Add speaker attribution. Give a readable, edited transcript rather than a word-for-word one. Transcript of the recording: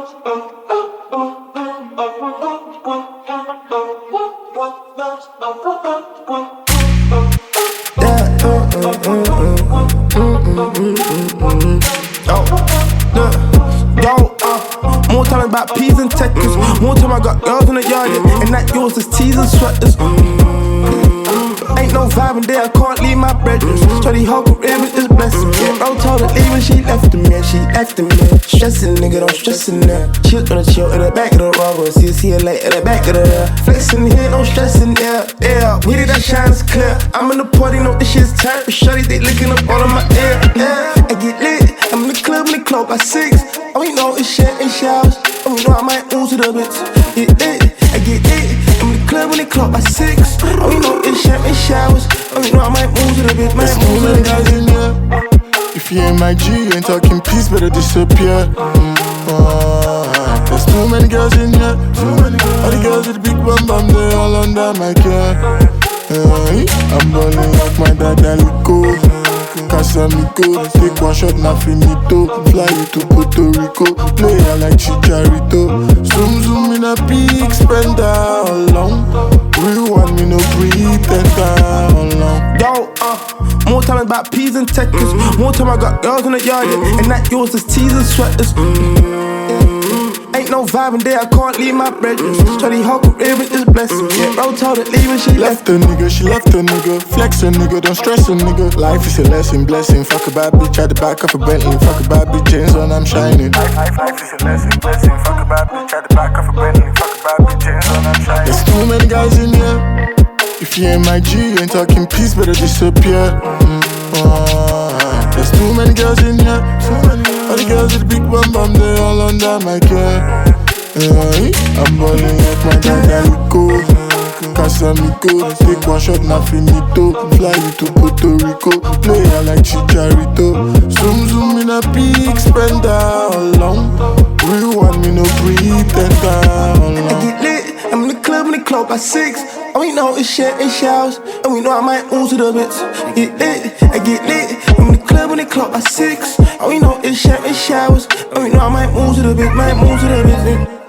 Speaker 1: More time about peas and techers. More time I got girls in the yard, yeah. And that yours is tees and sweaters. Ain't no vibe in there, I can't leave my brethren. Shorty whole career with this blessing. Yeah, bro told her leave and she left him, yeah, she acting, man. Stressing, nigga, don't stressing now. Chill gonna chill in the back of the road, gonna see her late in the back of the flexing here, no stressing, yeah, yeah. We did that shines clear. I'm in the party, know this shit's tight. Shorty, they licking up all of my ear, yeah. I get lit, I'm in the club by 6. Oh, you know it's shit in showers. Oh, you know I might ooze it a bit. Get lit, I get lit. I'm in the club by 6. Oh, you know it's shit in showers. Oh, you know I might ooze it a bit.
Speaker 2: There's too many guys in here. If you ain't my G, you ain't talking peace, better disappear. There's too many girls in here. All the girls with the big bum bum, they all under my care. I'm balling like my dad and Lico. Casamico, take one shot, na finito. Fly you to Puerto Rico, play her like Chicharito. Zoom zoom in a peak, spend all along. Real one, me no pretender all along.
Speaker 1: Yo, more time about peas and techers. More time I got girls in the yard, yeah. And that yours is tees and sweaters. Ain't no vibe in there, I can't leave my brethren. Shorty whole career with this blessing. Yeah, bro told her leave and she left
Speaker 2: a nigga, she left a nigga. Flex a nigga, don't stress a nigga. Life is a lesson, blessing. Fuck a bad bitch at the back of a Bentley. Fuck a bad bitch, chains on, I'm shining. Life is a lesson, blessing. Fuck a bad bitch at the back of a Bentley. Fuck a bad bitch, chains on, I'm shining. There's too many guys in here. If you ain't my G, you ain't talking peace, better disappear. There's too many girls in here. All the girls with the big bum bum, they all under my care. I'm balling like my dad and Lico. Casamico, take one shot, na finito. Fly you to Puerto Rico, play her like Chicharito. Zoom zoom in a peak, spend all along. Real one, me no pretender all along.
Speaker 1: I get lit, I'm in the club by 6. Oh, we know it's shit in showers. And we know I might ooze it a bit. Get lit, I get lit. I'm in the club by 6. Oh, we know it's shit in showers. And we know I might ooze it a bit,